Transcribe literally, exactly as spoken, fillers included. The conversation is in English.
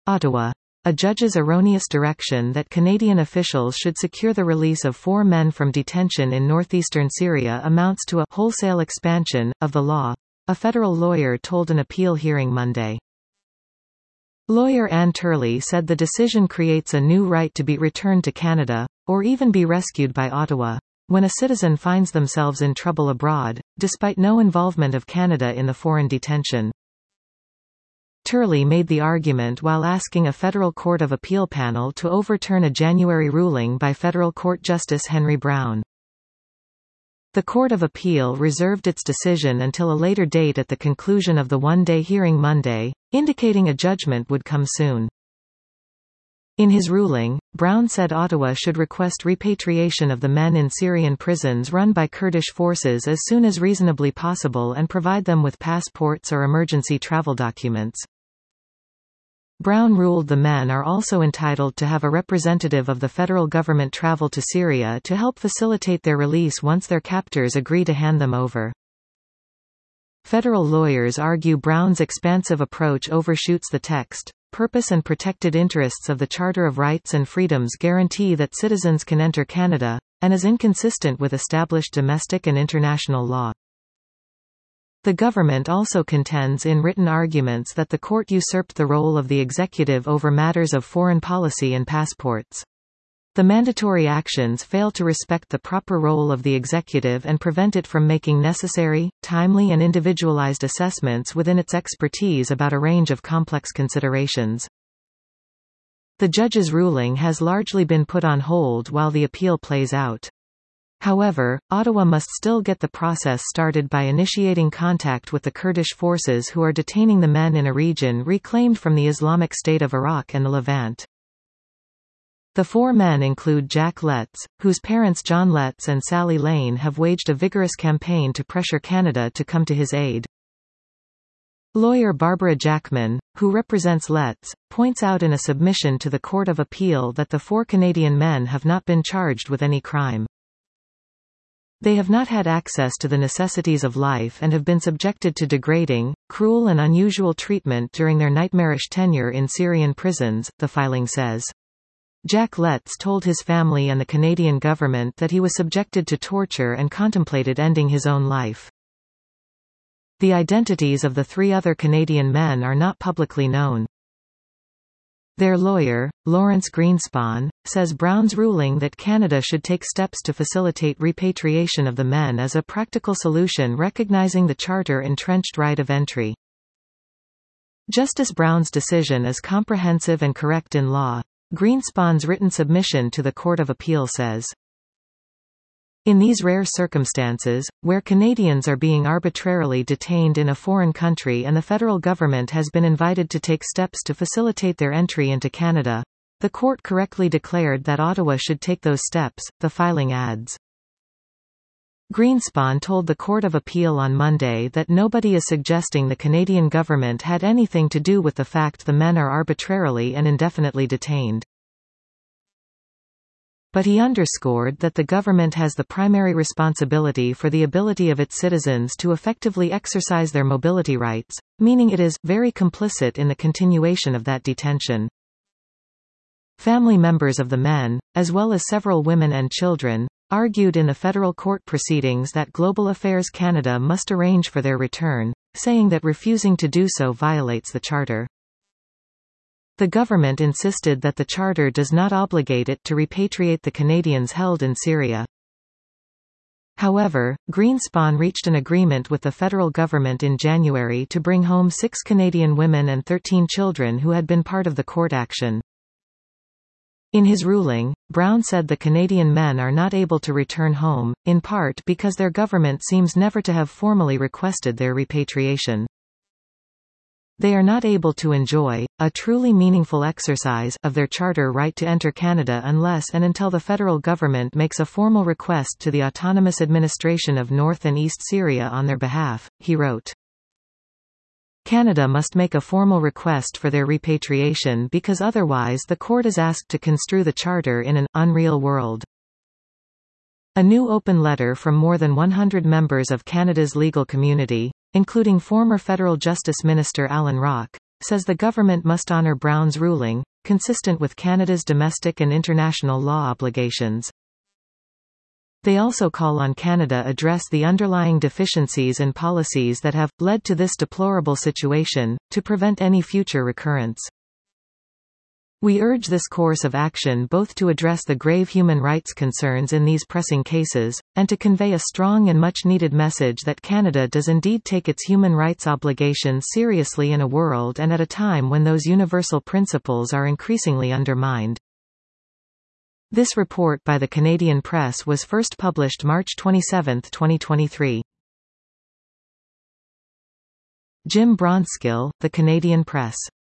Ottawa. A judge's erroneous direction that Canadian officials should secure the release of four men from detention in northeastern Syria amounts to a wholesale expansion of the law, a federal lawyer told an appeal hearing Monday. Lawyer Anne Turley said the decision creates a new right to be returned to Canada, or even be rescued by Ottawa, when a citizen finds themselves in trouble abroad, despite no involvement of Canada in the foreign detention. Turley made the argument while asking a federal court of appeal panel to overturn a January ruling by federal court Justice Henry Brown. The Court of Appeal reserved its decision until a later date at the conclusion of the one-day hearing Monday, indicating a judgment would come soon. In his ruling, Brown said Ottawa should request repatriation of the men in Syrian prisons run by Kurdish forces as soon as reasonably possible and provide them with passports or emergency travel documents. Brown ruled the men are also entitled to have a representative of the federal government travel to Syria to help facilitate their release once their captors agree to hand them over. Federal lawyers argue Brown's expansive approach overshoots the text, purpose and protected interests of the Charter of Rights and Freedoms guarantee that citizens can enter Canada, and is inconsistent with established domestic and international law. The government also contends in written arguments that the court usurped the role of the executive over matters of foreign policy and passports. The mandatory actions fail to respect the proper role of the executive and prevent it from making necessary, timely and individualized assessments within its expertise about a range of complex considerations. The judge's ruling has largely been put on hold while the appeal plays out. However, Ottawa must still get the process started by initiating contact with the Kurdish forces who are detaining the men in a region reclaimed from the Islamic State of Iraq and the Levant. The four men include Jack Letts, whose parents John Letts and Sally Lane have waged a vigorous campaign to pressure Canada to come to his aid. Lawyer Barbara Jackman, who represents Letts, points out in a submission to the Court of Appeal that the four Canadian men have not been charged with any crime. They have not had access to the necessities of life and have been subjected to degrading, cruel and unusual treatment during their nightmarish tenure in Syrian prisons, the filing says. Jack Letts told his family and the Canadian government that he was subjected to torture and contemplated ending his own life. The identities of the three other Canadian men are not publicly known. Their lawyer, Lawrence Greenspan, says Brown's ruling that Canada should take steps to facilitate repatriation of the men is a practical solution recognizing the Charter entrenched right of entry. Justice Brown's decision is comprehensive and correct in law, Greenspan's written submission to the Court of Appeal says. In these rare circumstances, where Canadians are being arbitrarily detained in a foreign country and the federal government has been invited to take steps to facilitate their entry into Canada, the court correctly declared that Ottawa should take those steps, the filing adds. Greenspan told the Court of Appeal on Monday that nobody is suggesting the Canadian government had anything to do with the fact the men are arbitrarily and indefinitely detained. But he underscored that the government has the primary responsibility for the ability of its citizens to effectively exercise their mobility rights, meaning it is very complicit in the continuation of that detention. Family members of the men, as well as several women and children, argued in the federal court proceedings that Global Affairs Canada must arrange for their return, saying that refusing to do so violates the Charter. The government insisted that the Charter does not obligate it to repatriate the Canadians held in Syria. However, Greenspan reached an agreement with the federal government in January to bring home six Canadian women and thirteen children who had been part of the court action. In his ruling, Brown said the Canadian men are not able to return home, in part because their government seems never to have formally requested their repatriation. They are not able to enjoy a truly meaningful exercise of their charter right to enter Canada unless and until the federal government makes a formal request to the Autonomous Administration of North and East Syria on their behalf, he wrote. Canada must make a formal request for their repatriation because otherwise the court is asked to construe the charter in an unreal world. A new open letter from more than one hundred members of Canada's legal community, including former Federal Justice Minister Alan Rock, says the government must honour Brown's ruling, consistent with Canada's domestic and international law obligations. They also call on Canada address the underlying deficiencies and policies that have led to this deplorable situation, to prevent any future recurrence. We urge this course of action both to address the grave human rights concerns in these pressing cases, and to convey a strong and much-needed message that Canada does indeed take its human rights obligations seriously in a world and at a time when those universal principles are increasingly undermined. This report by the Canadian Press was first published March twenty-seventh, twenty twenty-three. Jim Bronskill, The Canadian Press.